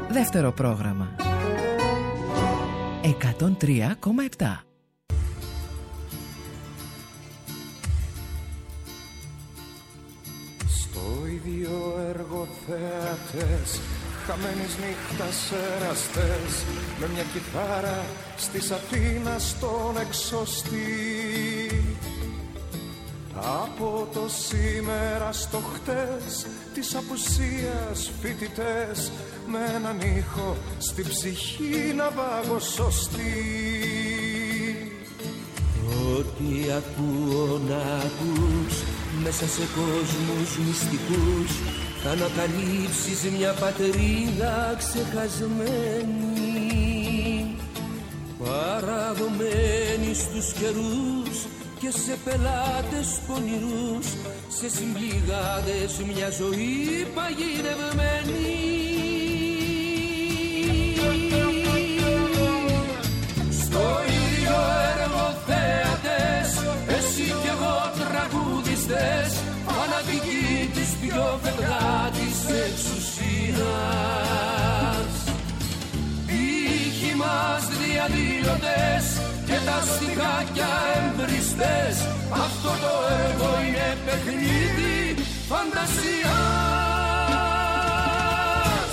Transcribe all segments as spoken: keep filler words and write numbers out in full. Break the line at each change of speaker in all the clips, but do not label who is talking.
Δεύτερο πρόγραμμα εκατόν τρία κόμμα επτά.
Στο ίδιο έργο θεατές, χαμένης νύχτας εραστές, με μια κιθάρα στις Αθήνας στον εξωστή. Από το σήμερα στο χτες της απουσίας φοιτητές, με έναν ήχο στην ψυχή να βάγω σωστή.
Ό,τι ακούω να ακούς, μέσα σε κόσμους μυστικούς, θα ανακαλύψεις μια πατρίδα ξεχασμένη, παραδομένη στους καιρούς και σε πελάτες πονηρούς, σε συμπληγάδες μια ζωή παγιδευμένη. Στο ίδιο έργο θέατες, εσύ κι εγώ τραγουδιστές, φανατικοί της πιο φευγάτης εξουσίας. Ήχοι μας διαδηλωτές και τα στιχάκια εμπριστές, αυτό το έργο είναι παιχνίδι φαντασίας.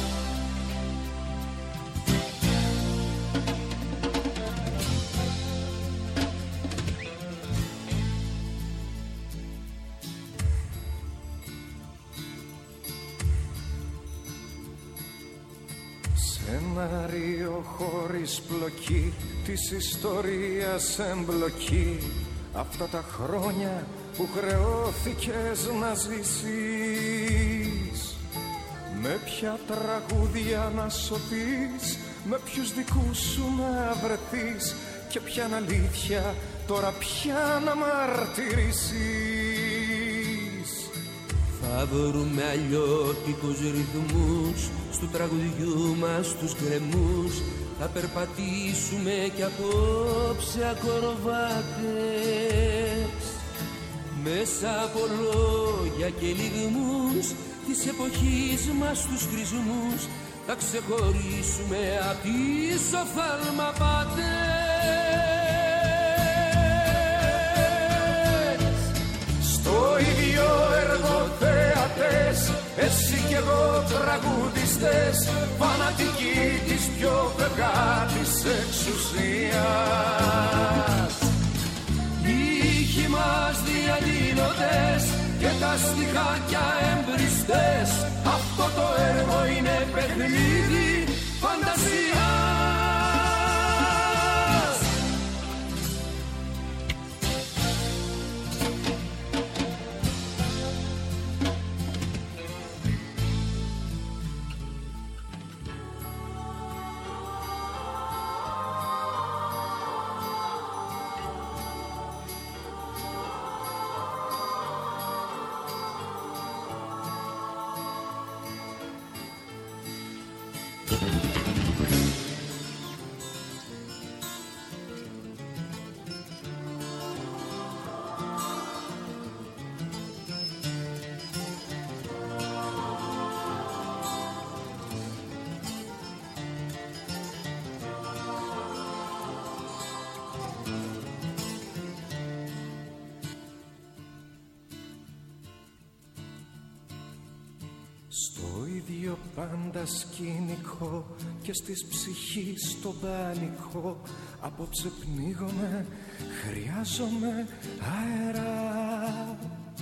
Σενάριο χωρίς πλοκή, της ιστορίας εμπλοκή, αυτά τα χρόνια που χρεώθηκες να ζήσεις. Με ποια τραγούδια να σωθείς, με ποιους δικούς σου να βρεθείς, και ποια αλήθεια τώρα πια να μαρτυρήσεις.
Θα βρούμε αλλιώτικους ρυθμούς στου τραγουδιού μας τους γκρεμούς, θα περπατήσουμε κι απόψε ακροβάτες, μέσα από λόγια και λιγμούς της εποχής μας τους χρησμούς, θα ξεχωρίσουμε απ' τις οφθαλμαπάτες.
Στο ίδιο έργο θεατές, εσύ κι εγώ τραγουδιστές, φανατικοί της πιο φευγάτης εξουσίας.
Ήχοι μας διαδηλωτές και τα στιχάκια εμπριστές, αυτό το έργο είναι παιχνίδι φαντασίας.
Στο ίδιο πάντα σκηνικό και στις ψυχής το πανικό, απόψε πνίγομαι, χρειάζομαι αέρα.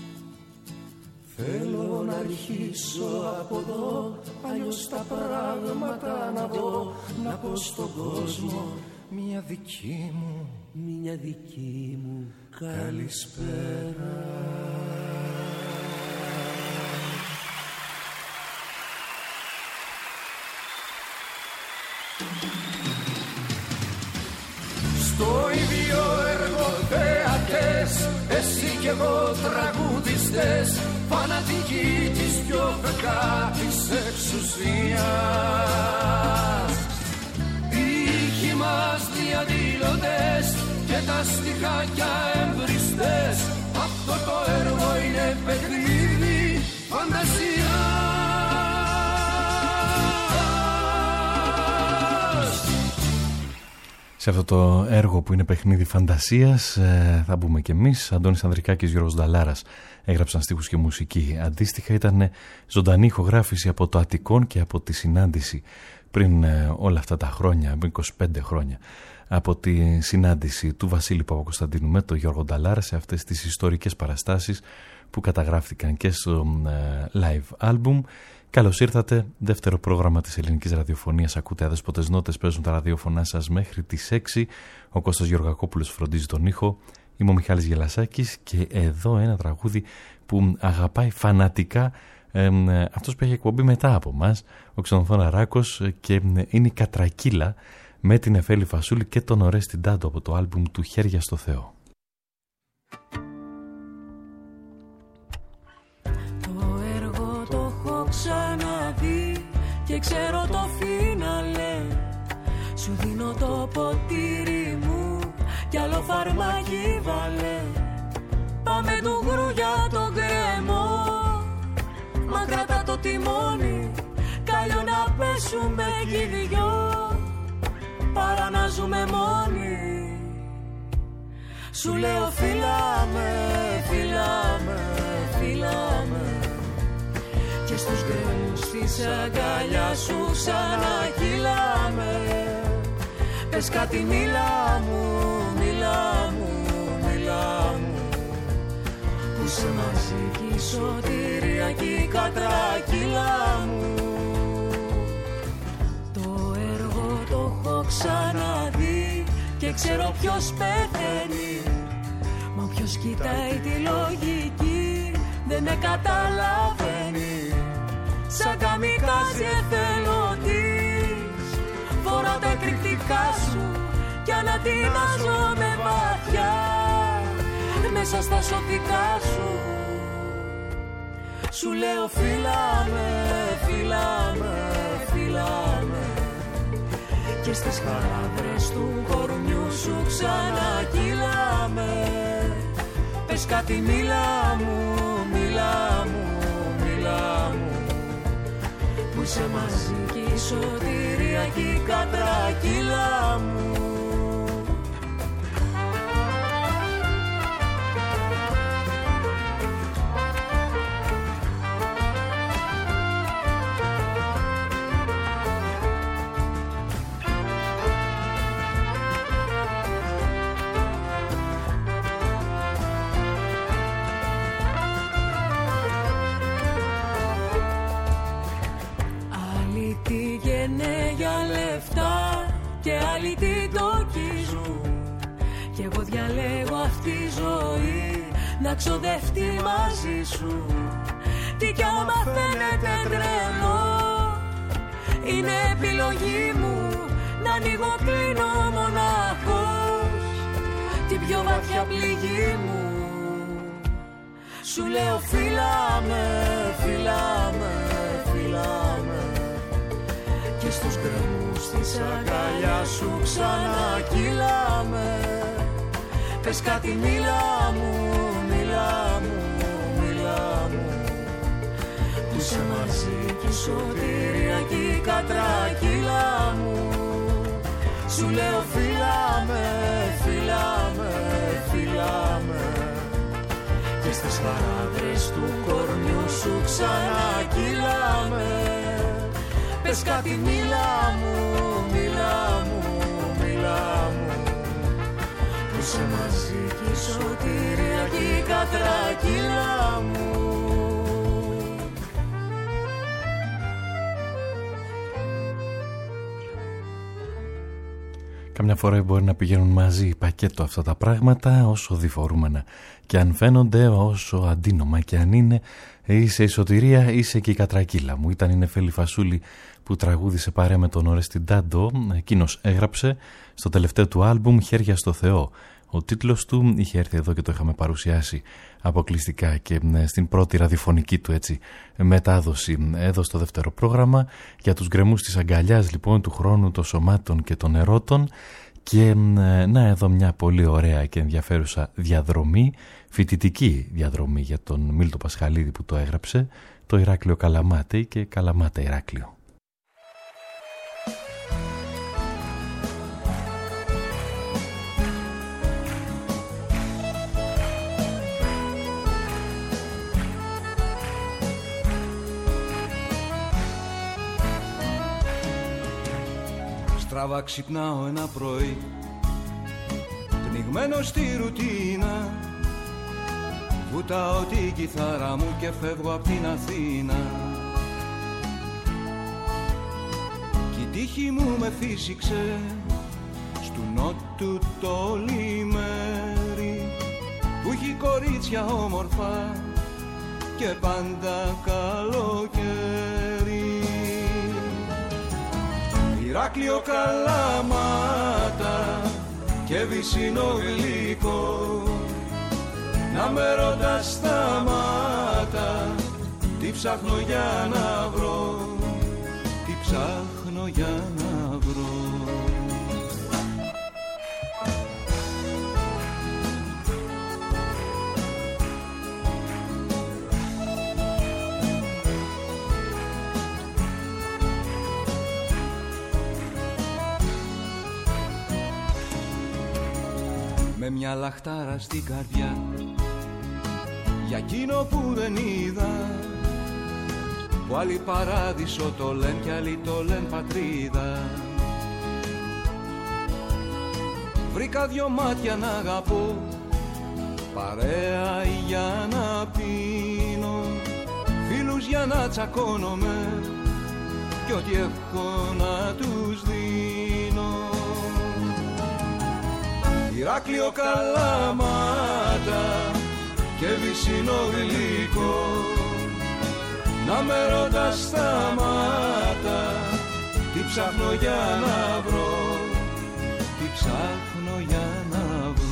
Θέλω να αρχίσω από εδώ, αλλιώς τα πράγματα να δω, να πω στον κόσμο
μια δική μου,
μια δική μου
καλησπέρα. Στο ίδιο έργο θεατές, εσύ κι εγώ τραγουδιστές, φανατικοί της πιο φευγάτης εξουσίας. Ήχοι μας διαδηλωτές και τα στιχάκια εμπριστές, αυτό το έργο είναι παιχνίδι φαντασίας.
Σε αυτό το έργο που είναι παιχνίδι φαντασίας ε, θα μπούμε κι εμείς. Αντώνης Ανδρικάκης, Γιώργος Νταλάρας έγραψαν στίχους και μουσική. Αντίστοιχα ήταν ζωντανή ηχογράφηση από το Αττικόν και από τη συνάντηση πριν ε, όλα αυτά τα χρόνια, είκοσι πέντε χρόνια, από τη συνάντηση του Βασίλη Παπακοσταντίνου με τον Γιώργο Νταλάρα σε αυτές τις ιστορικές παραστάσεις που καταγράφτηκαν και στο ε, live album. Καλώς ήρθατε, δεύτερο πρόγραμμα της ελληνικής ραδιοφωνίας. Ακούτε Αδέσποτες Νότες, παίζουν τα ραδιοφωνά σας μέχρι τις έξι. Ο Κώστας Γεωργακόπουλος φροντίζει τον ήχο. Είμαι ο Μιχάλης Γελασάκης και εδώ ένα τραγούδι που αγαπάει φανατικά ε, ε, αυτός που έχει εκπομπή μετά από μας, ο Ξενοφόνα Ράκος, και ε, είναι η Κατρακύλα με την Εφέλη Φασούλη και τον Ορέστη Ντάντο από το άλμπουμ του Χέρια στο Θεό.
Ξαναδεί και ξέρω το φίναλε. Σου δίνω το ποτήρι μου κι άλλο φαρμάκι βάλε. Πάμε του γκρου για τον κρεμό. Μα κρατά το τιμόνι, καλλιό να πέσουμε κι οι δυο, παρά να ζούμε μόνοι. Σου λέω φύλαμε, φύλαμε, φύλαμε, και στους γκρεμούς της αγκαλιά σου ξανακυλάμε. Πες κάτι, μίλα μου, μίλα μου, μίλα μου, που σε μαζί κι η σωτηρία κι η κατρακύλα μου. Το έργο το έχω ξαναδεί και ξέρω ποιος πεθαίνει, μα ποιος κοιτάει τη λογική δεν με καταλαβαίνει. Σαν καμικάζι εθελοντής φοράω τα εκρηκτικά σου κι ανατινάζω με βαθιά μέσα στα σωτικά σου. Σου λέω φύλαμε, φύλαμε, φύλαμε, και στις χαράδρες του κορμιού σου ξανακύλαμε. Πες κάτι, μίλα μου, μίλα μου, μίλα μου, που είσαι μαζί κι η σωτηρία κι η κατρακύλα μου. Και άλλοι την τοκίζουν κι εγώ διαλέγω αυτή η ζωή να ξοδευτεί μαζί σου. Τι κι άμα φαίνεται τρελό, είναι επιλογή μου να ανοίγω κλείνω μοναχός την πιο βαθιά πληγή μου. Σου λέω φύλαμε, φύλαμε, φύλαμε, και στους γκρεμούς της αγκαλιά σου ξανακύλαμε. Πες κάτι, μίλα μου, μίλα μου, μίλα μου, που είσαι μαζί κι η σωτηρία κι η κατρακύλα μου. Σου λέω φύλαμε, φύλαμε, φύλαμε, και στις χαράδρες του κορμιού σου ξανακύλαμε. Πες κάτι, μίλα μου, μίλα μου, μίλα μου, που είσαι μαζί κι η σωτηρία κι η κατρακύλα μου.
Καμιά φορά μπορεί να πηγαίνουν μαζί πακέτο αυτά τα πράγματα, όσο διφορούμενα και αν φαίνονται, όσο αντίνομα και αν είναι. Είσαι η σωτηρία, είσαι και η κατρακύλα μου. Ήταν η Νεφέλη Φασούλη που τραγούδισε παρέα με τον Ορέστη Ντάντο. Εκείνος έγραψε στο τελευταίο του άλμπουμ Χέρια στο Θεό. Ο τίτλος του είχε έρθει εδώ και το είχαμε παρουσιάσει αποκλειστικά και στην πρώτη ραδιοφωνική του έτσι μετάδοση εδώ στο δεύτερο πρόγραμμα, για τους γκρεμούς της αγκαλιάς λοιπόν, του χρόνου, των σωμάτων και των ερώτων. Και να εδώ μια πολύ ωραία και ενδιαφέρουσα διαδρομή, φοιτητική διαδρομή για τον Μίλτο Πασχαλίδη που το έγραψε, το Ηράκλειο Καλαμάτη και Καλαμάτα Ηράκλειο.
Στραβά ξυπνάω ένα πρωί, πνιγμένο στη ρουτίνα. Βουτάω την κιθάρα μου και φεύγω απ' την Αθήνα. Κι η τύχη μου με φύσηξε στου νότου το λιμέρι, που έχει κορίτσια όμορφα και πάντα καλοκαίρι. Ηράκλειο, Καλαμάτα και βυσσινό γλυκό, να με ρωτάς σταμάτα, τι ψάχνω για να βρω, τι ψάχνω για να βρω. Με μια λαχτάρα στην καρδιά για εκείνο που δεν είδα, που άλλοι παράδεισο το λένε κι άλλοι το λένε πατρίδα. Βρήκα δυο μάτια να αγαπώ, παρέα για να πίνω, φίλους για να τσακώνομαι κι ό,τι έχω να τους δίνω. Ηράκλειο, Καλαμάτα και βυσσινό γλυκό, να με ρωτάς σταμάτα, τι ψάχνω για να βρω, τι ψάχνω για να βρω.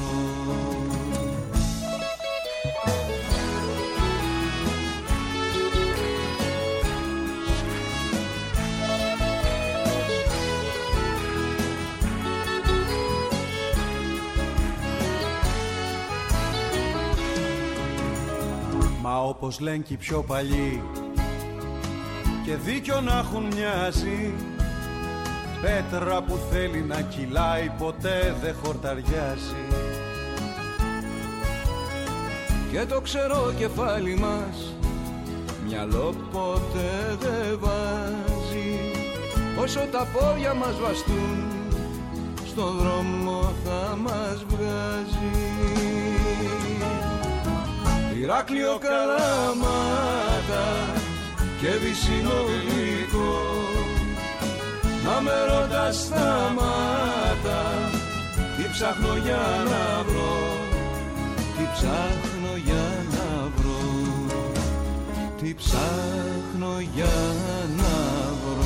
Μα όπως λένε και οι πιο παλιοί, και δίκιο να έχουν μοιάζει, πέτρα που θέλει να κυλάει ποτέ δεν χορταριάζει.
Και το ξερό κεφάλι μας μυαλό ποτέ δεν βάζει, όσο τα πόδια μας βαστούν στον δρόμο θα μας βγάζει. Ηράκλειο, Καλαμάτα και βυσσινό γλυκό, να με ρωτάς σταμάτα, τι ψάχνω για να βρω, τι ψάχνω για να βρω, τι ψάχνω για να βρω.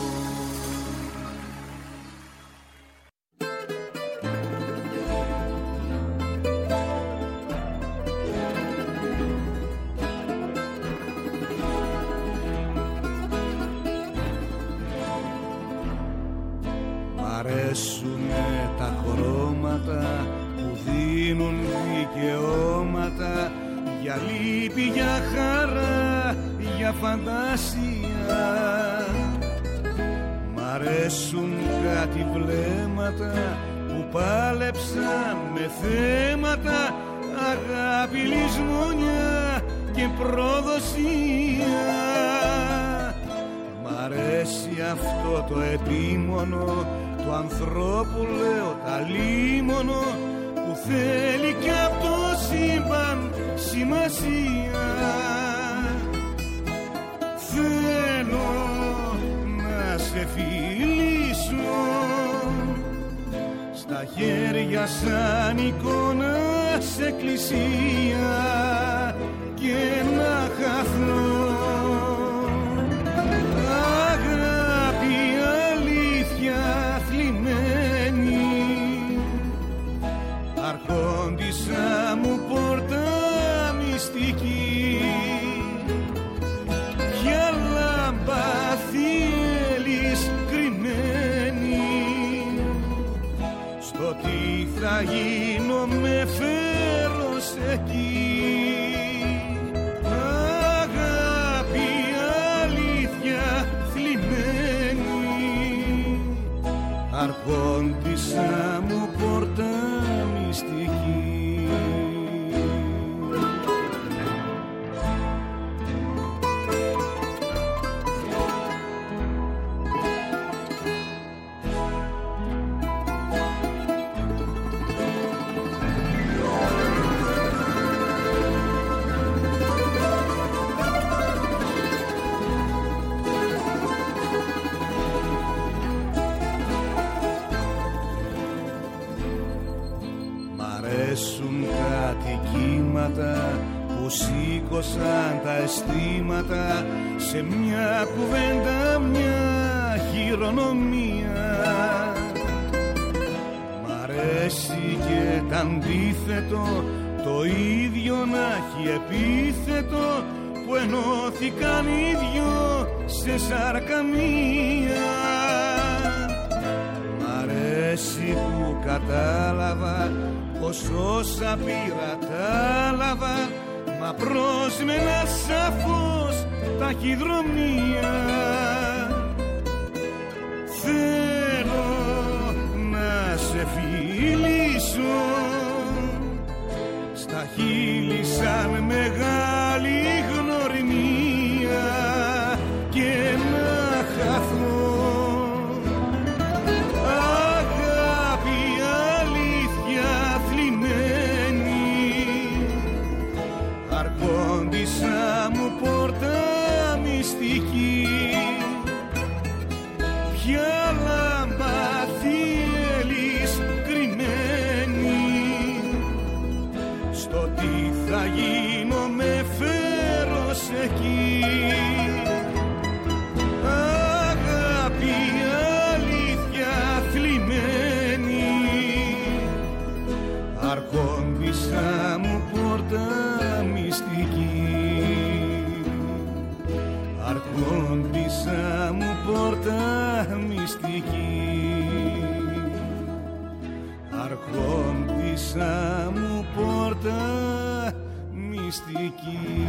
Αρέσουνε τα χρώματα που δίνουν δικαιώματα, για λύπη, για χαρά, για φαντασία. Μ' αρέσουν κάτι βλέμματα που πάλεψαν με θέματα, αγάπη, λησμονιά και προδοσία. Μ' αρέσει αυτό το επίμονο του ανθρώπου, λέω καλήμονο, που θέλει κι απ' το σύμπαν σημασία. Θέλω να σε φιλήσω, στα χέρια σαν εικόνα σε εκκλησία, και να χαθώ. Αγάπη, αλήθεια θλιμμένη, αρχόντισσα μου πόρτα μυστική, ποια λάμπα θέλεις κρυμμένη, στο τι θα γίνω με φέρος εκεί. Αγάπη, αλήθεια θλιμμένη, αρχόντισσα μου πόρτα μυστική. σκότωσαν τα αισθήματα σε μια κουβέντα, μια χειρονομία. Μ' αρέσει και τ' αντίθετο το ίδιο να έχει επίθετο, που ενώθηκαν οι δυο σε σάρκα μία. Μ' αρέσει που κατάλαβα πως όσα πήρα τα λάβα, μα πρόσμενα σαφώς ταχυδρομεία. Θέλω να σε φιλήσω στα χείλη σαν μεγάλη γνωριμία και να χαθώ. Αγάπη αλήθεια θλιμμένη, αρχόντισσα μου πόρτα μυστική. Ποια λάμπα θέλεις κρυμμένη, στο τι θα γίνω με φέρος εκεί. Αγάπη αλήθεια θλιμμένη, αρχόντισσα μου πόρτα μυστική. Αρχόντισσα μου πόρτα μυστική. Αρχόντισσα μου πόρτα μυστική.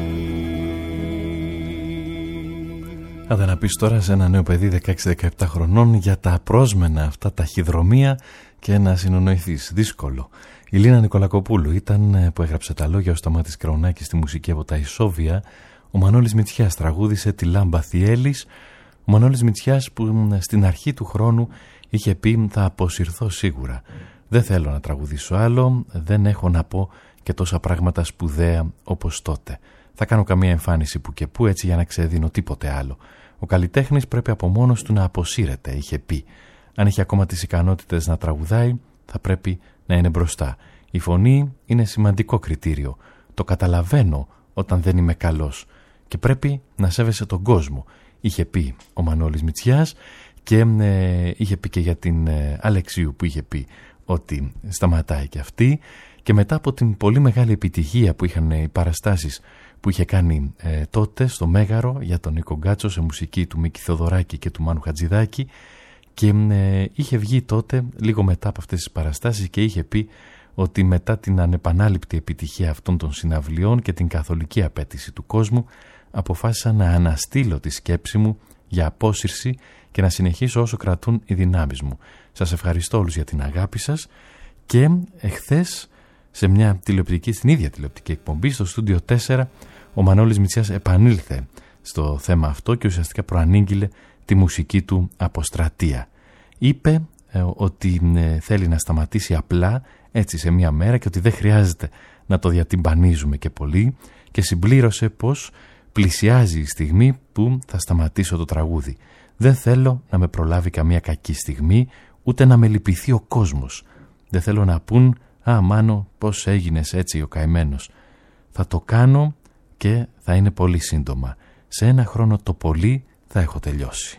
Άντε να πεις τώρα σε ένα νέο παιδί δεκαέξι δεκαεπτά χρονών για τα απρόσμενα αυτά ταχυδρομεία και να συνονοηθείς. Δύσκολο. Η Λίνα Νικολακοπούλου ήταν που έγραψε τα λόγια, ο Σταμάτης Κραουνάκης στη μουσική από τα Ισόβια. Ο Μανώλης Μητσιάς τραγούδισε τη Λάμπα Θιέλης. Ο Μανώλης Μητσιάς που στην αρχή του χρόνου είχε πει θα αποσυρθώ σίγουρα. Δεν θέλω να τραγουδήσω άλλο, δεν έχω να πω και τόσα πράγματα σπουδαία όπως τότε. Θα κάνω καμία εμφάνιση που και που έτσι για να ξεδίνω τίποτε άλλο. Ο καλλιτέχνης πρέπει από μόνος του να αποσύρεται, είχε πει. Αν έχει ακόμα τις ικανότητες να τραγουδάει, θα πρέπει να είναι μπροστά. Η φωνή είναι σημαντικό κριτήριο. Το καταλαβαίνω όταν δεν είμαι καλός. Και πρέπει να σέβεσαι τον κόσμο, είχε πει ο Μανώλης Μητσιάς. Και ε, είχε πει και για την ε, Αλεξίου που είχε πει ότι σταματάει και αυτή. Και μετά από την πολύ μεγάλη επιτυχία που είχαν οι παραστάσεις που είχε κάνει ε, τότε στο Μέγαρο για τον Νίκο Γκάτσο σε μουσική του Μίκη Θοδωράκη και του Μάνου Χατζηδάκη, και ε, είχε βγει τότε λίγο μετά από αυτές τις παραστάσεις και είχε πει ότι μετά την ανεπανάληπτη επιτυχία αυτών των συναυλιών και την καθολική απέτηση του κόσμου, αποφάσισα να αναστείλω τη σκέψη μου για απόσυρση και να συνεχίσω όσο κρατούν οι δυνάμεις μου. Σας ευχαριστώ όλους για την αγάπη σας. Και εχθές σε μια τηλεοπτική, στην ίδια τηλεοπτική εκπομπή στο Στούντιο τέσσερα, ο Μανώλης Μητσιάς επανήλθε στο θέμα αυτό και ουσιαστικά προανήγγειλε τη μουσική του αποστρατεία. Είπε ε, ότι ε, θέλει να σταματήσει απλά έτσι σε μια μέρα και ότι δεν χρειάζεται να το διατυμπανίζουμε και πολύ, και συμπλήρωσε πως πλησιάζει η στιγμή που θα σταματήσω το τραγούδι. Δεν θέλω να με προλάβει καμία κακή στιγμή, ούτε να με λυπηθεί ο κόσμος. Δεν θέλω να πούν «Α, Μάνο, πώς έγινες έτσι ο καημένος». Θα το κάνω και θα είναι πολύ σύντομα. Σε ένα χρόνο το πολύ θα έχω τελειώσει.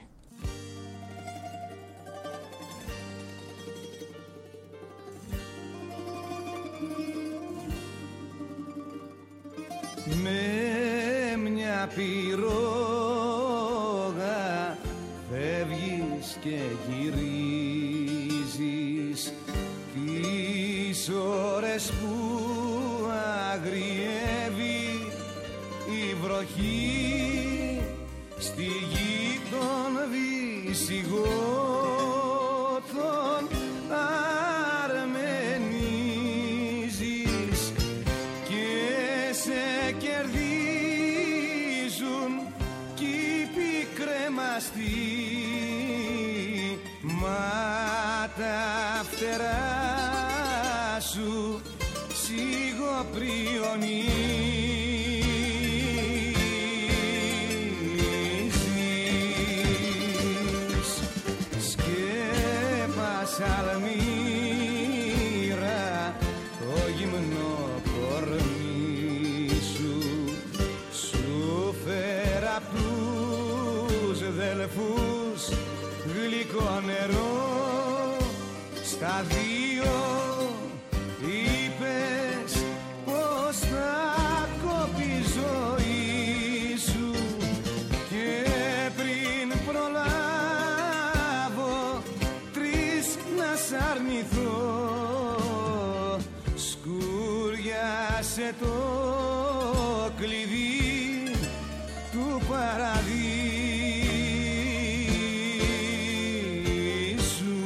Με μια πυρόγα φεύγεις και γυρίζεις τις ώρες που αγριεύει η βροχή στη γη των Βυσσιγώτων. Αρμενίζεις και σε κερδίζουν κι οι πικρέμαστοι, μα τα φτερά σου σιγοπριονίζεις. Σκέπασα αλμύρα το γυμνό κορμί σου αδελφούς γλυκό νερό. Στα δύο είπες πως θα κόπει η ζωή σου και πριν προλάβω τρεις να σ' αρνηθώ σκούριασε το κλειδί του παραδείσου.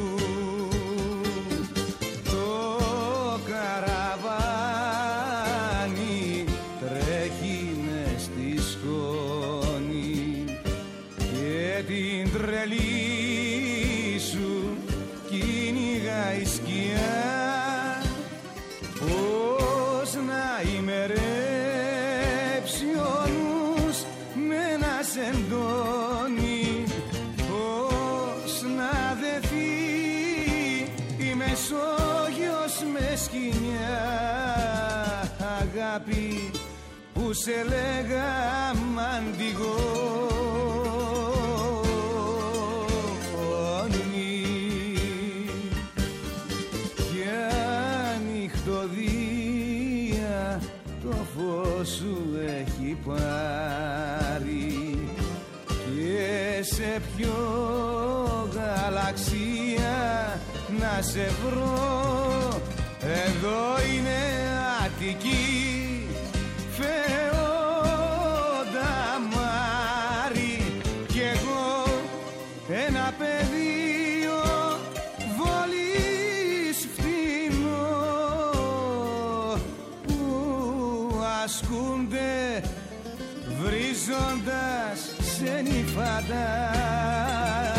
Το καραβάνι τρέχει μες στη σκόνη και την τρελή σου κυνηγάει η σκιά. Πώς να ημερέψει ο νους με να σ' εντώνει, πώς να δεθεί η Μεσόγειος με σκηνιά. Αγάπη που σε λέγα μαντιγόνη κι ανοιχτοδία το φως σου έχει πάρει και σε ποιο γαλαξία να σε βρω. Εδώ είναι Αττική, Φεόντα Μάρη κι εγώ ένα πεδίο βόλης φτηνό που ασκούνται βρίζοντας ξένοι φαντάροι.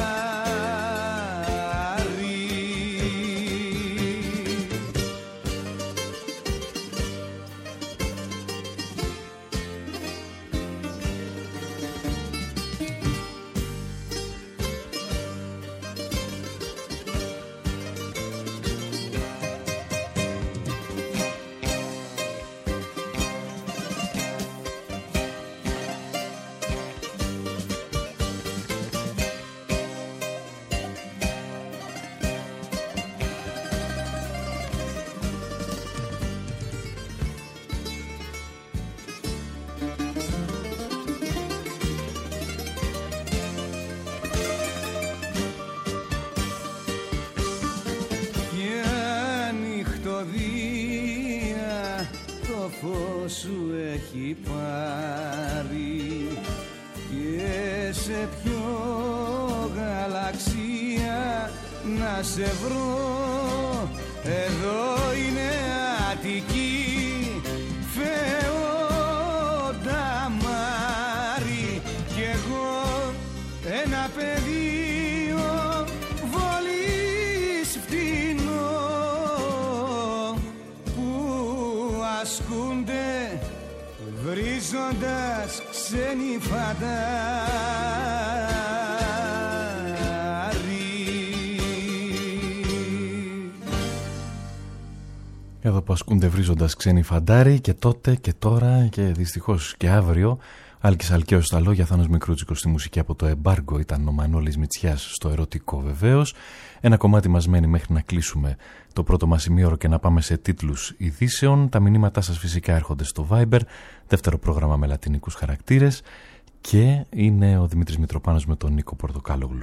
φως σου έχει πάρει και σε ποιο γαλαξία να σε βρω. Εδώ είναι Αττική, Φεόντα Μάρη κι εγώ ένα πεδίο βολής φτηνό που ασκούνται βρίζοντας ξένοι φαντάροι.
Εδώ που ασκούνται βρίζοντας ξένοι φαντάροι και τότε και τώρα και δυστυχώς και αύριο. Άλκης Αλκαίος στα λόγια, Θάνος Μικρούτσικος στη μουσική. Από το εμπάργκο ήταν ο Μανώλης Μητσιάς στο ερωτικό βεβαίως. Ένα κομμάτι μας μένει μέχρι να κλείσουμε το πρώτο μας ημίωρο και να πάμε σε τίτλους ειδήσεων. Τα μηνύματά σας φυσικά έρχονται στο Viber, δεύτερο πρόγραμμα με λατινικούς χαρακτήρες, και είναι ο Δημήτρης Μητροπάνος με τον Νίκο Πορτοκάλογλου.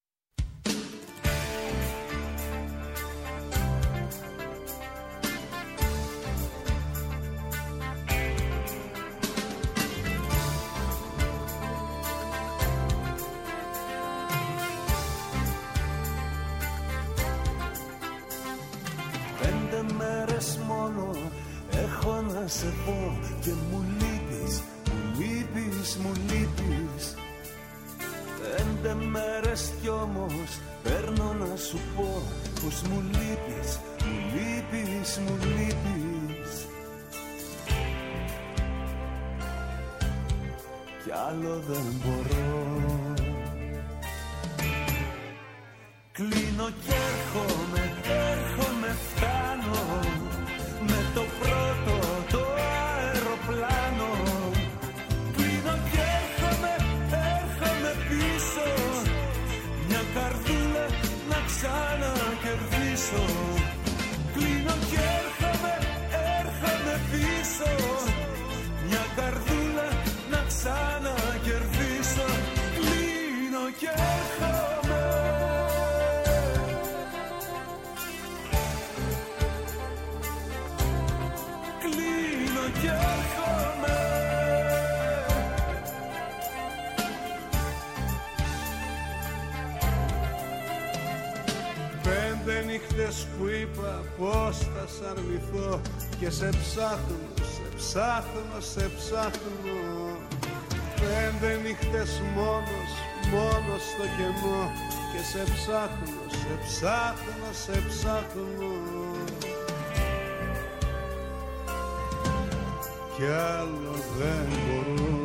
Να σε πω και μου λείπεις, μου λείπεις, μου λείπεις. Πέντε μέρες κι όμως παίρνω να σου πω πως μου λείπεις, μου λείπεις, μου λείπεις. Κι άλλο δεν μπορώ. Κλείνω κι έρχομαι, έρχομαι, φτάνω με το πρώτο το αεροπλάνο. Κλείνω και έρχομαι, έρχομαι πίσω πίσω. Κλείνω και έρχομαι, έρχομαι πίσω. Μια καρδούλα να ξανακερδίσω. Κλείνω και έρχομαι. Κλείνω και έρχομαι. Πέντε νύχτες που είπα πως θα σ' αρνηθώ και σε ψάχνω, σε ψάχνω, σε ψάχνω. Πέντε νύχτες μόνος, μόνος στο κενό και σε ψάχνω, σε ψάχνω, σε ψάχνω. Κι άλλο δεν μπορώ.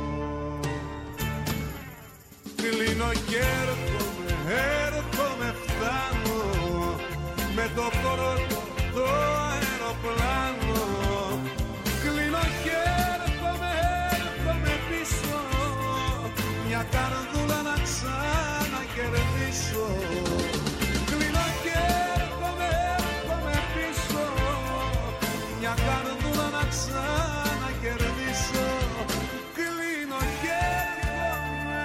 Κλείνω και έρχομαι, έρχομαι, φτάνω με το πρώτο το αεροπλάνο. Κλείνω και έρχομαι, έρχομαι πίσω. Μια καρδούλα να ξανακερδίσω. Κλείνω και έρχομαι, έρχομαι πίσω. Μια καρδούλα να ξανακερδίσω. Κλείνω και έρχομαι.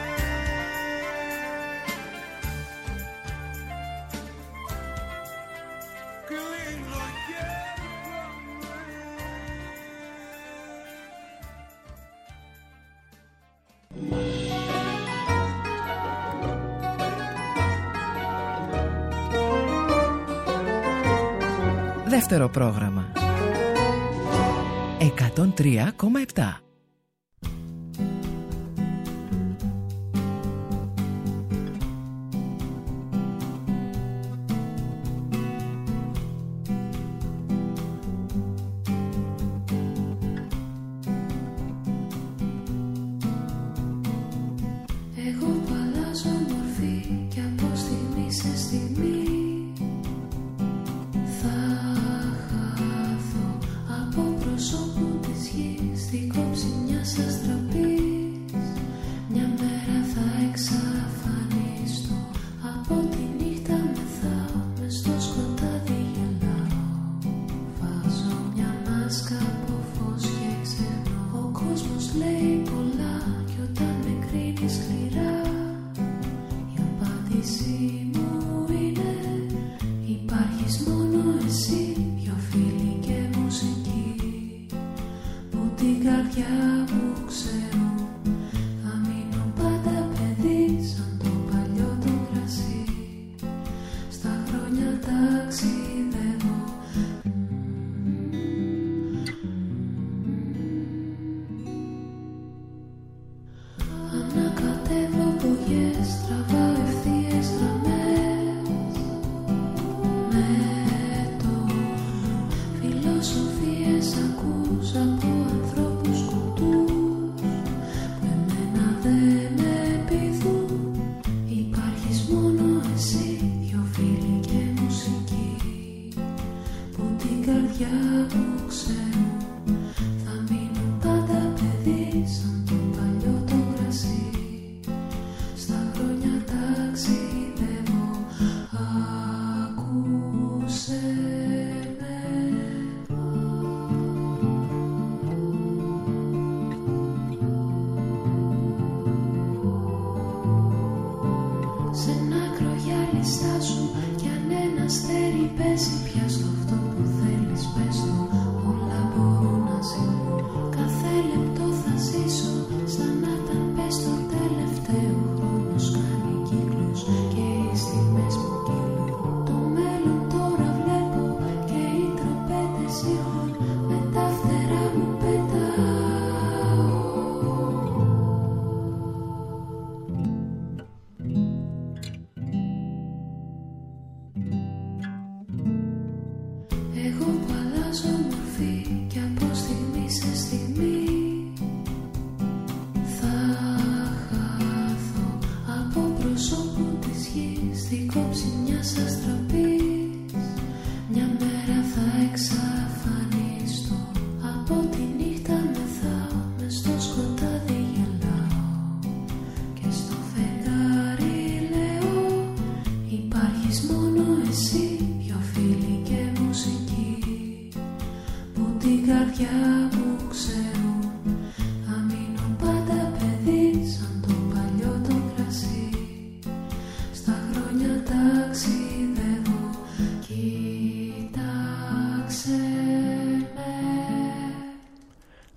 Κλείνω και
έρχομαι. Δεύτερο πρόγραμμα εκατόν τρία κόμμα επτά.
Υπάρχεις μόνο εσύ.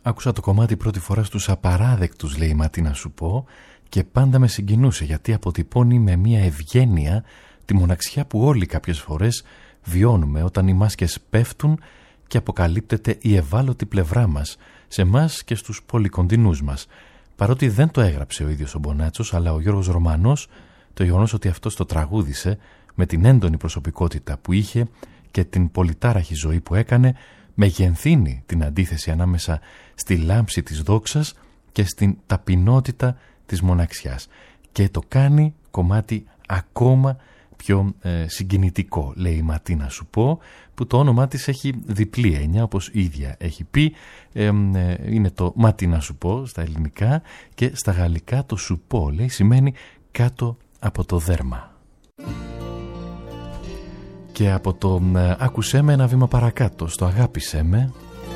Άκουσα το κομμάτι πρώτη φορά στους Απαράδεκτους, λέει, μα τι να σου πω, και πάντα με συγκινούσε γιατί αποτυπώνει με μια ευγένεια τη μοναξιά που όλοι κάποιες φορές βιώνουμε όταν οι μάσκες πέφτουν και αποκαλύπτεται η ευάλωτη πλευρά μας σε μας και στους πολυκοντινούς μας. Παρότι δεν το έγραψε ο ίδιος ο Μπονάτσος, αλλά ο Γιώργος Ρωμανός, το γεγονός ότι αυτός το τραγούδισε με την έντονη προσωπικότητα που είχε και την πολυτάραχη ζωή που έκανε, μεγενθύνει την αντίθεση ανάμεσα στη λάμψη της δόξας και στην ταπεινότητα της μοναξιάς και το κάνει κομμάτι ακόμα πιο ε, συγκινητικό, λέει η «Μα να σου πω», που το όνομά της έχει διπλή έννοια, όπως η ίδια έχει πει. ε, ε, είναι το «Μα να σου πω» στα ελληνικά, και στα γαλλικά το «σου πω», λέει, σημαίνει κάτω από το δέρμα. Και από το ε, «άκουσέ με» ένα βήμα παρακάτω, στο «αγάπησέ με».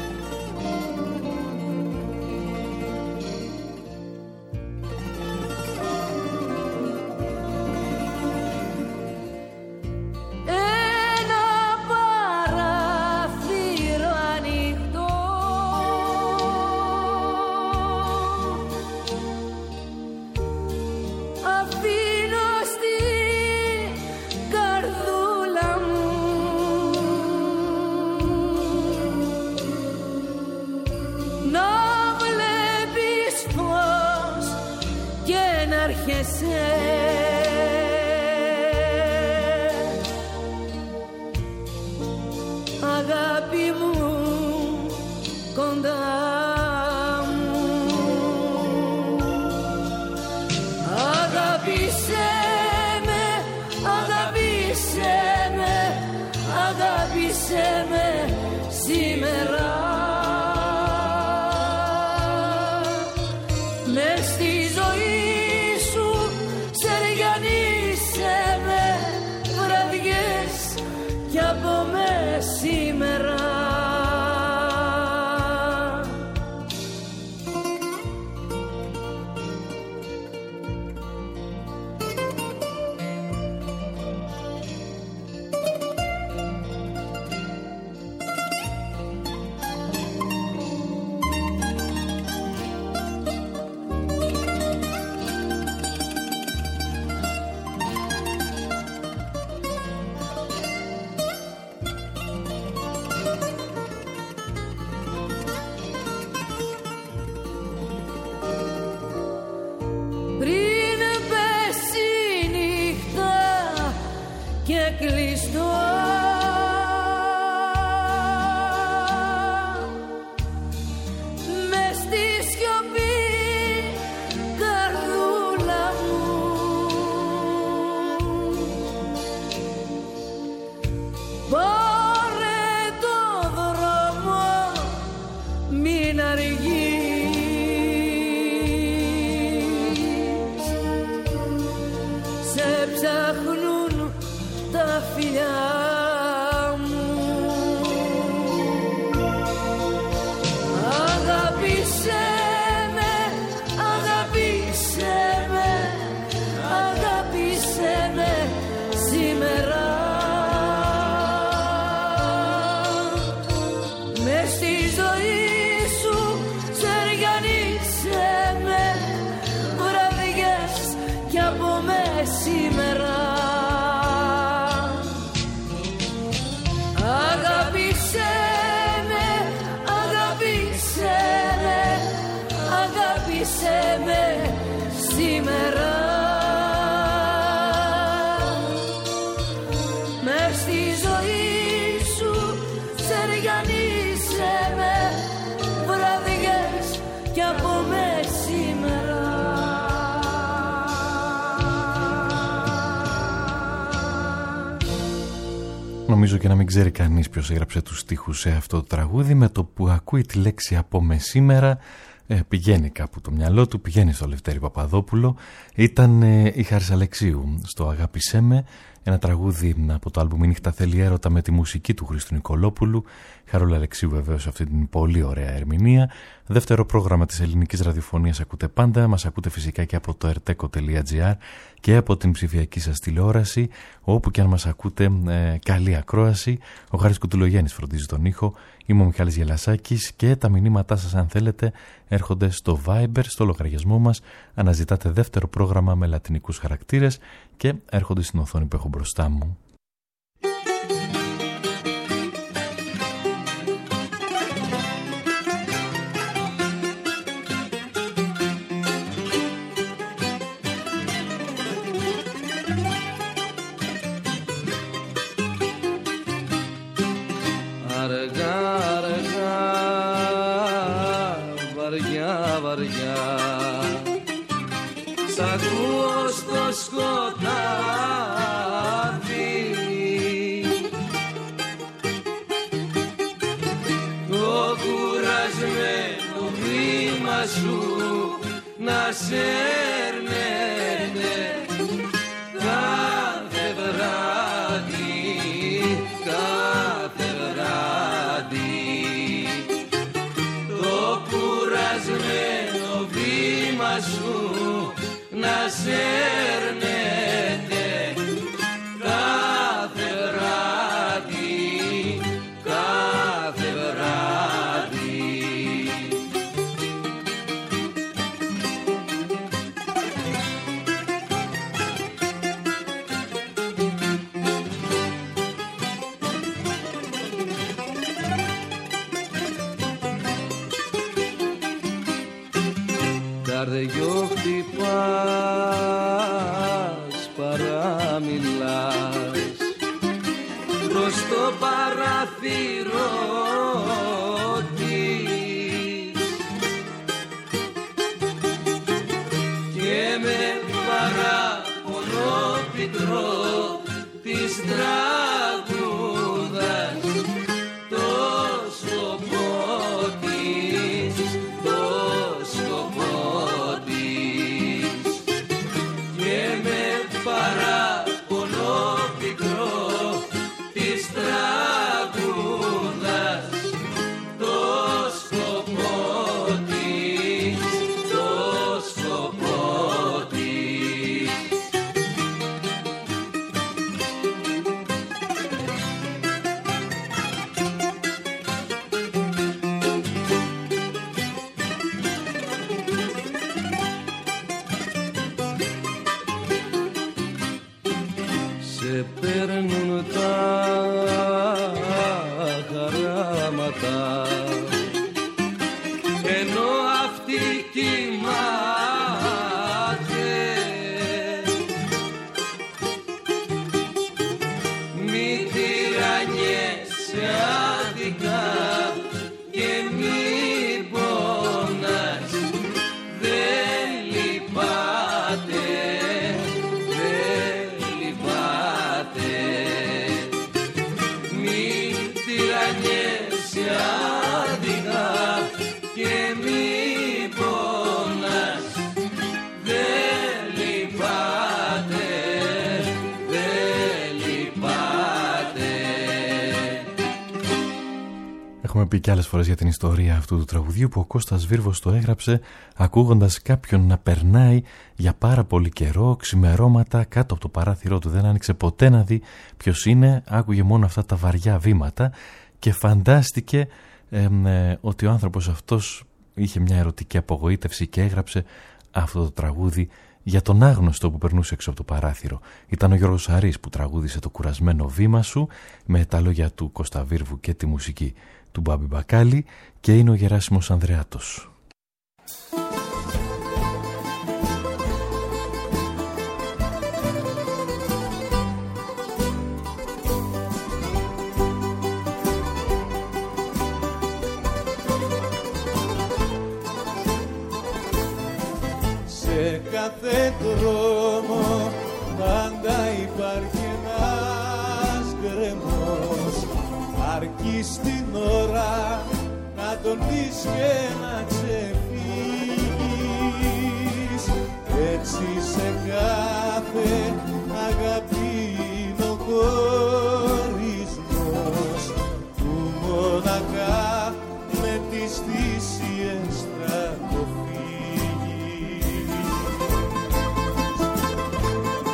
Νομίζω και να μην ξέρει κανείς ποιος έγραψε τους στίχους σε αυτό το τραγούδι, με το που ακούει τη λέξη «από μεσήμερα» ε, πηγαίνει κάπου το μυαλό του, πηγαίνει στο Λευτέρη Παπαδόπουλο. Ήταν ε, η Χάρης Αλεξίου στο «Αγάπησέ με», ένα τραγούδι από το άλμπουμ «Η νύχτα θέλει έρωτα» με τη μουσική του Χρήστου Νικολόπουλου. Χαρούλα Αλεξίου βεβαίως αυτή την πολύ ωραία ερμηνεία. Δεύτερο πρόγραμμα της ελληνικής ραδιοφωνίας ακούτε πάντα. Μας ακούτε φυσικά και από το ερτέκο τελεία τζι άρ και από την ψηφιακή σας τηλεόραση, όπου και αν μας ακούτε, ε, καλή ακρόαση. Ο Χάρης Κουτουλογέννης φροντίζει τον ήχο, είμαι ο Μιχάλης Γελασάκης και τα μηνύματά σας, αν θέλετε, έρχονται στο Viber, στο λογαριασμό μας. Αναζητάτε δεύτερο πρόγραμμα με λατινικούς χαρακτήρες και έρχονται στην οθόνη που έχω μπροστά μου.
Να σέρνεται κάθε βράδυ, κάθε βράδυ, το κουρασμένο βήμα σου να σέρνεται κάθε βράδυ, κάθε βράδυ. Καρδιό χτυπάς, παραμιλάς προς το παράθυρο της και με παράπονο πικρό της τραγούδας το σκοπό της, το σκοπό και με παράπονο πικρό της τραγούδας το σκοπό της, το σκοπό της. Σε παίρνουν τα χαράματα ενώ αυτή κοιμάται, μη τυραννιέσαι άδικα και μη πονάς, δεν λυπάται, δεν λυπάται, μη τυραννιέσαι άδικα και μη πονάς, δεν λυπάται, δεν λυπάται.
Έχουμε πει και άλλες φορές για την ιστορία αυτού του τραγουδιού που ο Κώστας Βίρβος το έγραψε ακούγοντας κάποιον να περνάει για πάρα πολύ καιρό, ξημερώματα κάτω από το παράθυρό του. Δεν άνοιξε ποτέ να δει ποιος είναι, άκουγε μόνο αυτά τα βαριά βήματα και φαντάστηκε ε, ε, ότι ο άνθρωπος αυτός είχε μια ερωτική απογοήτευση και έγραψε αυτό το τραγούδι για τον άγνωστο που περνούσε έξω από το παράθυρο. Ήταν ο Γιώργος Αρής που τραγούδισε το κουρασμένο βήμα σου με τα λόγια του Κώστα Βίρβου και τη μουσική του Μπάμπη Μπακάλη και είναι ο Γεράσιμος Ανδρεάτος.
Σε κάθε δρόμο πάντα υπάρχει ένας γκρεμός, αρκεί στην ώρα να τον δεις και να ξεφύγεις. Έτσι σε κάθε αγάπη είναι ο χωρισμός που μοναχά με τις θυσίες θα το φύγεις.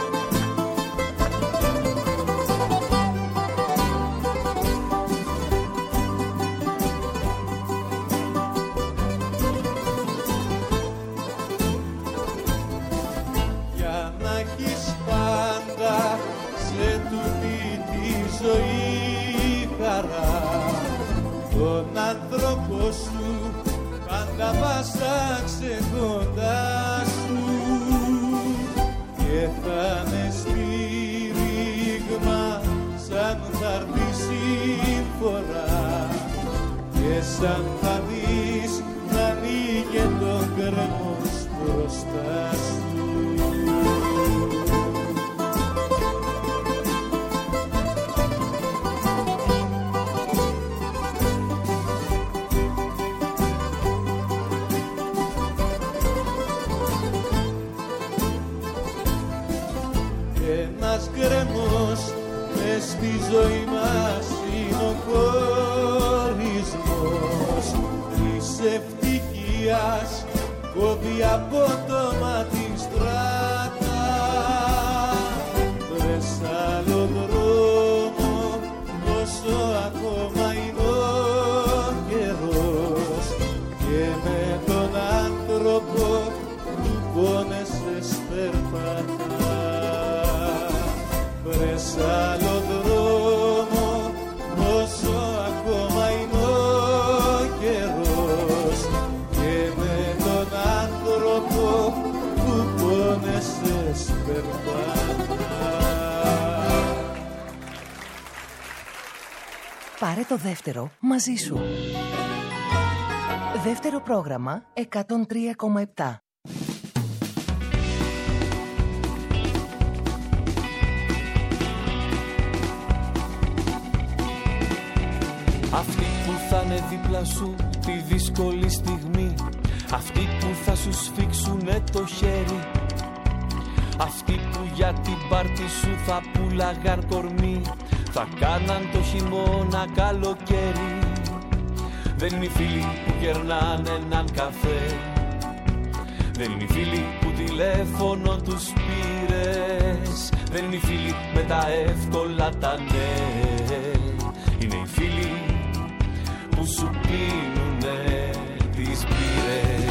έχεις πάντα σε τούτη τη ζωή χαρά. Τον άνθρωπο σου πάντα βάσταξε κοντά σου και θα είναι στήριγμα σαν θα έρθει σύμφορα και σαν θα δεις να ανοίγει τον κρέμος μπροστά σου. Ένας γκρέμος μες στη ζωή μας είναι ο χωρισμός της ευτυχίας, κόβει απότομα τη στράτα. Βρες άλλο δρόμο, όσο ακόμα είναι ο καιρός και με τον άνθρωπο του πόνεσαι σπερπατά. Βρες άλλο δρόμο, όσο ακόμα είναι ο καιρός και με τον άνθρωπο που πόνεσαι σπερπατά.
Πάρε το δεύτερο μαζί σου. Δεύτερο πρόγραμμα εκατόν τρία κόμμα επτά.
Αυτοί που θα είναι δίπλα σου τη δύσκολη στιγμή, αυτοί που θα σου σφίξουνε το χέρι, αυτοί που για την πάρτι σου θα πουλάγαν κορμί, θα κάναν το χειμώνα καλοκαίρι. Δεν είναι οι φίλοι που κερνάνε έναν καφέ, δεν είναι οι φίλοι που τηλέφωνο τους πήρες, δεν είναι οι φίλοι με τα εύκολα τα ναι, είναι οι φίλοι που σου πίνουνε τις μπύρες.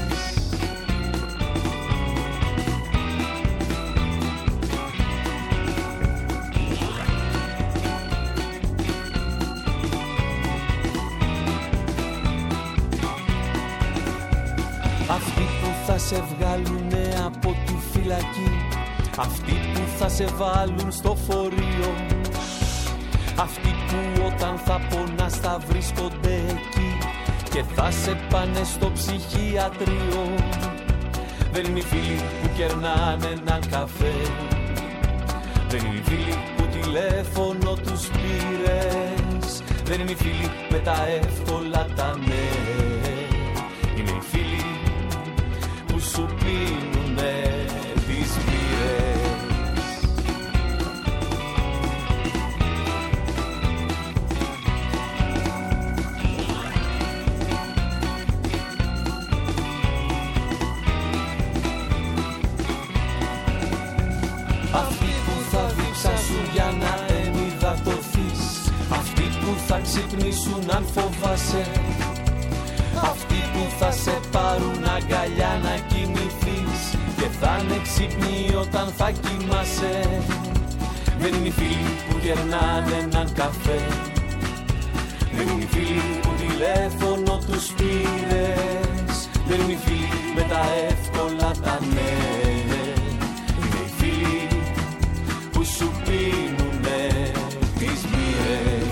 Αυτοί που θα σε βγάλουνε από τη φυλακή, αυτοί που θα σε βάλουν στο φορείο, αυτοί που όταν θα πονάς θα βρίσκονται εκεί και θα σε πάνε στο ψυχιατρίο. Δεν είναι οι φίλοι που κερνάνε έναν καφέ, δεν είναι οι φίλοι που τηλέφωνο τους πήρες, δεν είναι οι φίλοι με τα εύκολα τα ναι, είναι οι φίλοι που σου πίνουνε τις μπύρες. Αυτοί που θα διψάσουν για να ενυδατωθείς, αυτοί που θα ξυπνήσουν αν φοβάσαι, αυτοί που θα σε πάρουν αγκαλιά να κοιμηθείς και θα είναι ξύπνοι όταν θα κοιμάσαι. Δεν είναι οι φίλοι που κερνάνε έναν καφέ, δεν είναι οι φίλοι που τηλέφωνο τους πήρες, δεν είναι οι φίλοι με τα εύκολα τα ναι, είναι οι φίλοι που σου πίνουνε τις μπύρες.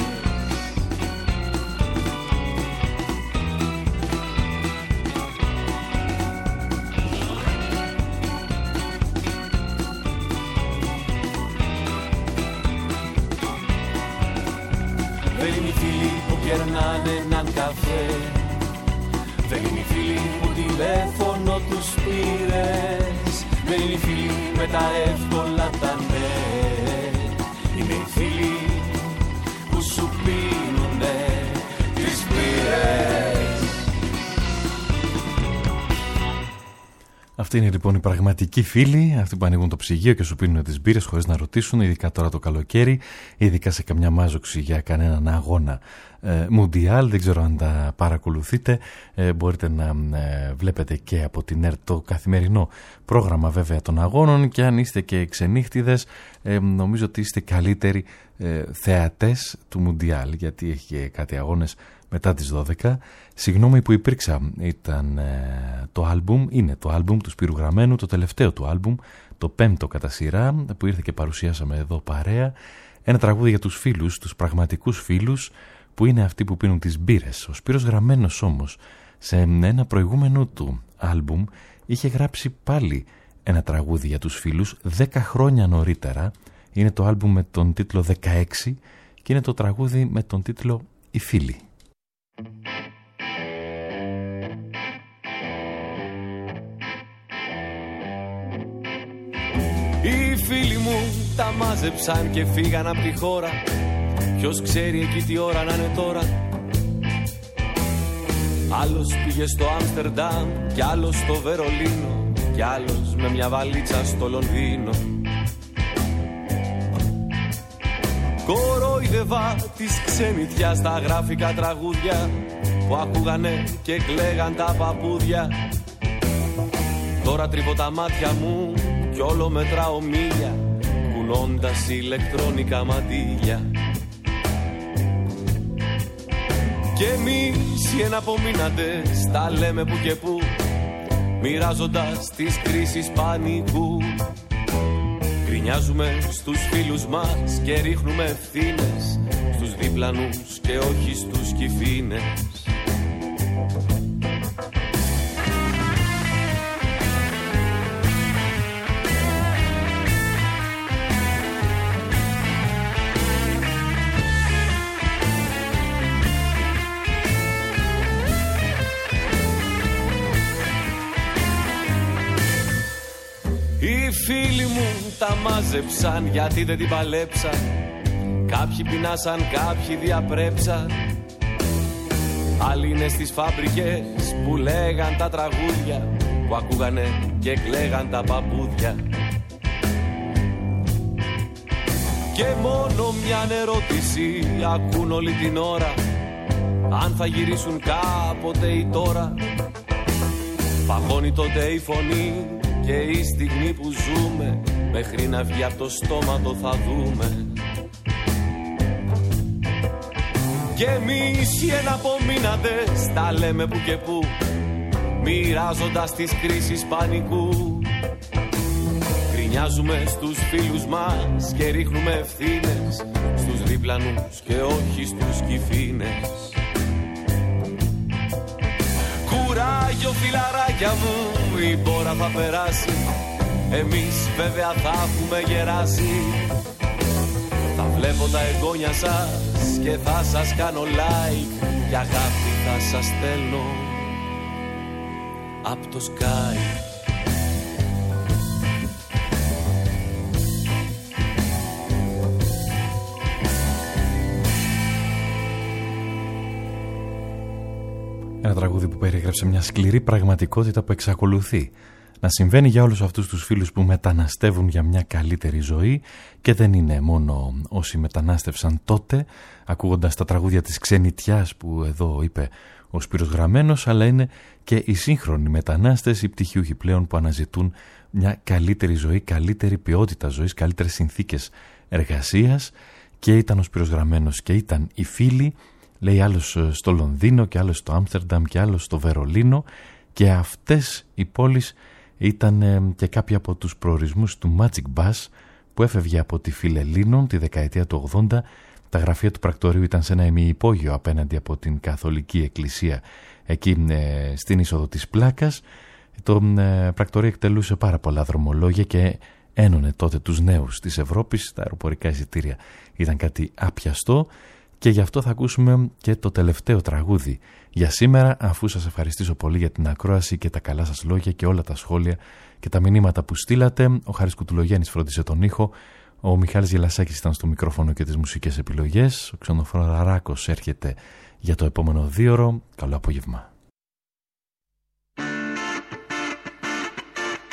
Δεν είναι οι φίλοι που κερνάνε έναν καφέ, δεν είναι οι φίλοι που τηλέφωνο τους πήρες, δεν είναι οι φίλοι με τα εύκολα τα ναι, είναι οι φίλοι που σου πίνουνε τις μπύρες.
Αυτοί είναι λοιπόν οι πραγματικοί φίλοι, αυτοί που ανοίγουν το ψυγείο και σου πίνουν τις μπύρες χωρίς να ρωτήσουν, ειδικά τώρα το καλοκαίρι, ειδικά σε καμιά μάζοξη για κανέναν αγώνα ε, Μουντιάλ. Δεν ξέρω αν τα παρακολουθείτε, ε, μπορείτε να ε, βλέπετε και από την ΕΡΤ το καθημερινό πρόγραμμα βέβαια των αγώνων, και αν είστε και ξενύχτιδες ε, νομίζω ότι είστε καλύτεροι ε, θεατές του Μουντιάλ, γιατί έχει και κάτι αγώνες μετά τις δώδεκα. Συγγνώμη που υπήρξα, ήταν ε, το άλμπουμ, είναι το άλμπουμ του Σπύρου Γραμμένου, το τελευταίο του άλμπουμ, το πέμπτο κατά σειρά, που ήρθε και παρουσιάσαμε εδώ παρέα. Ένα τραγούδι για τους φίλους, τους πραγματικούς φίλους, που είναι αυτοί που πίνουν τις μπύρες. Ο Σπύρος Γραμμένος όμως, σε ένα προηγούμενο του άλμπουμ, είχε γράψει πάλι ένα τραγούδι για τους φίλους, δέκα χρόνια νωρίτερα. Είναι το άλμπουμ με τον τίτλο δεκαέξι και είναι το τραγούδι με τον τίτλο «Οι φίλοι».
Οι φίλοι μου τα μάζεψαν και φύγαν από τη χώρα. Ποιος ξέρει εκεί τι ώρα να είναι τώρα. Άλλος πήγε στο Άμστερνταμ κι άλλος στο Βερολίνο, κι άλλος με μια βαλίτσα στο Λονδίνο. Κορόιδευα της ξενιτιάς στα γράφικα τραγούδια που ακούγανε και κλαίγαν τα παπούδια. Τώρα τρίβω τα μάτια μου κι όλο μετράω μίλια, κουνώντας ηλεκτρονικά μαντήλια. Και εμείς οι εναπομείναντες τα λέμε που και που, μοιράζοντας τις κρίσεις πανικού. Γκρινιάζουμε στους φίλους μας και ρίχνουμε ευθύνες στους δίπλανους και όχι στους κυφίνες. Οι φίλοι μου τα μάζεψαν γιατί δεν την παλέψαν. Κάποιοι πεινάσαν, κάποιοι διαπρέψαν. Άλλοι είναι στις φάμπρικες που λέγαν τα τραγούδια, που ακούγανε και κλαίγαν τα παπούδια. Και μόνο μια ερώτηση ακούν όλη την ώρα, αν θα γυρίσουν κάποτε ή τώρα. Παγώνει τότε η φωνή και η στιγμή που ζούμε, μέχρι να βγει από το στόμα το θα δούμε. Και εμείς οι εναπομείναντες τα λέμε που και που, μοιράζοντας τις κρίσεις πανικού. Γκρινιάζουμε στους φίλους μας και ρίχνουμε ευθύνες στους δίπλανους και όχι στους κυφίνες. Κουράγιο φιλαράκια μου, η πόρα θα περάσει, εμείς βέβαια θα έχουμε γεράσει. Θα βλέπω τα εγγόνια σας και θα σας κάνω like, και αγάπη θα σας στέλνω απ' το Skype.
Ένα τραγούδι που περιγράψε μια σκληρή πραγματικότητα που εξακολουθεί να συμβαίνει για όλους αυτούς τους φίλους που μεταναστεύουν για μια καλύτερη ζωή, και δεν είναι μόνο όσοι μετανάστευσαν τότε ακούγοντας τα τραγούδια της ξενιτιάς που εδώ είπε ο Σπύρος Γραμμένος, αλλά είναι και οι σύγχρονοι μετανάστες, οι πτυχιούχοι πλέον που αναζητούν μια καλύτερη ζωή, καλύτερη ποιότητα ζωής, καλύτερες συνθήκες εργασίας. Και ήταν ο Σπύρος Γραμμένος και ήταν οι φίλοι, λέει, άλλος στο Λονδίνο και άλλος στο Άμστερνταμ και άλλος στο Βερολίνο, και αυτές οι πόλεις ήταν ε, και κάποιοι από τους προορισμούς του Magic Bus που έφευγε από τη Φιλελλήνων τη δεκαετία του ογδόντα. Τα γραφεία του πρακτορείου ήταν σε ένα ημιυπόγειο απέναντι από την Καθολική Εκκλησία, εκεί ε, στην είσοδο της Πλάκας. Το ε, πρακτορείο εκτελούσε πάρα πολλά δρομολόγια και ένωνε τότε τους νέους της Ευρώπης. Τα αεροπορικά εισιτήρια ήταν κάτι άπιαστο. Και γι' αυτό θα ακούσουμε και το τελευταίο τραγούδι για σήμερα, αφού σας ευχαριστήσω πολύ για την ακρόαση και τα καλά σας λόγια και όλα τα σχόλια και τα μηνύματα που στείλατε. Ο Χάρης Κουτουλογέννης φρόντισε τον ήχο, ο Μιχάλης Γελασάκης ήταν στο μικρόφωνο και τις μουσικές επιλογές, ο Ξενοφραράκος έρχεται για το επόμενο δίωρο. Καλό απόγευμα.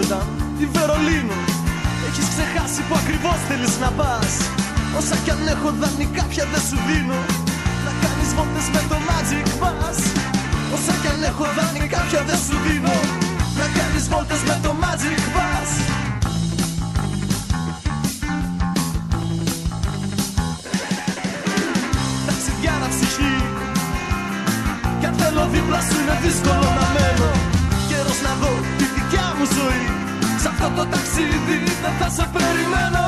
Άμστερνταμ ή Βερολίνο. Έχεις ξεχάσει που ακριβώς θέλεις να πας. Όσα κι αν έχω δανεικά πια δεν σου δίνω. Να κάνεις βόλτες με το Magic Bus. Όσα κι αν έχω δανεικά πια δεν σου δίνω. Να κάνεις βόλτες με το Magic Bus. Ταξιδιάρα ψυχή, κι αν θέλω δίπλα σου είναι δύσκολο να μένω. Καιρός να δω τη δικιά μου ζωή. Σ' αυτό το ταξίδι δεν θα σε περιμένω.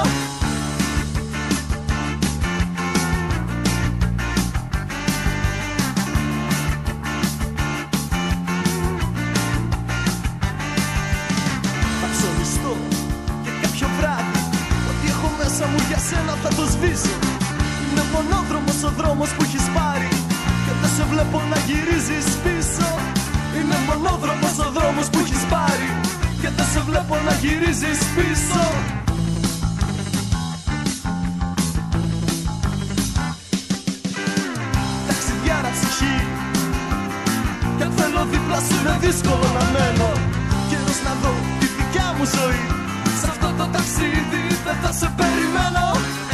Θα ψωνιστώ και κάποιο βράδυ. Ό,τι έχω μέσα μου για σένα θα το σβήσω. Είναι μονόδρομος ο δρόμος που έχεις πάρει και δεν σε βλέπω να γυρίζεις πίσω. Είναι μονόδρομος ο δρόμος που έχεις πάρει και δεν σε βλέπω να γυρίζεις πίσω. Ταξιδιάρα ψυχή, κι αν θέλω δίπλα σου είναι δύσκολο να μένω. Καιρός να δω τη δικιά μου ζωή. Σ' αυτό το ταξίδι δεν θα σε περιμένω.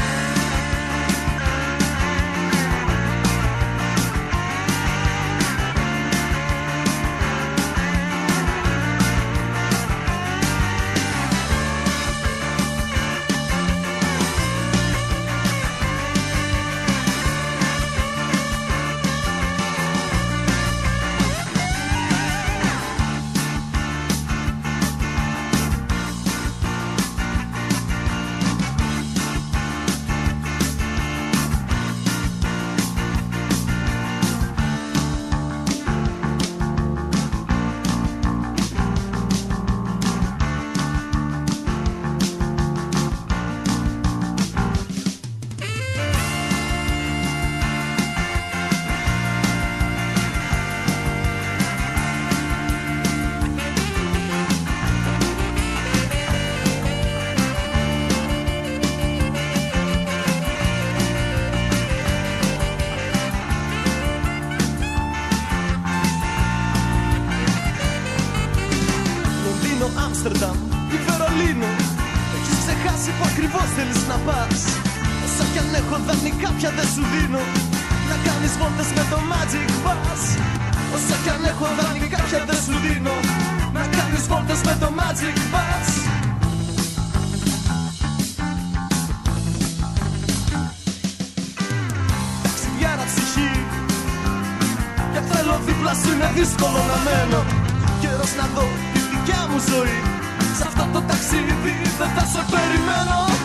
Άμστερνταμ ή Βερολίνο. Έχεις ξεχάσει που ακριβώς θέλεις να πας. Όσα κι αν έχω δανεικά πια δεν σου δίνω. Να κάνεις βόλτες με το Magic Bus. Όσα κι αν έχω δανεικά πια δεν σου δίνω. Να κάνεις βόλτες με το Magic Bus. Ταξιδιάρα ψυχή, κι θέλω δίπλα σου είναι δύσκολο να μένω. Καιρός να δω δικιά μου ζωή. Σ' αυτό το ταξίδι δεν θα σε περιμένω.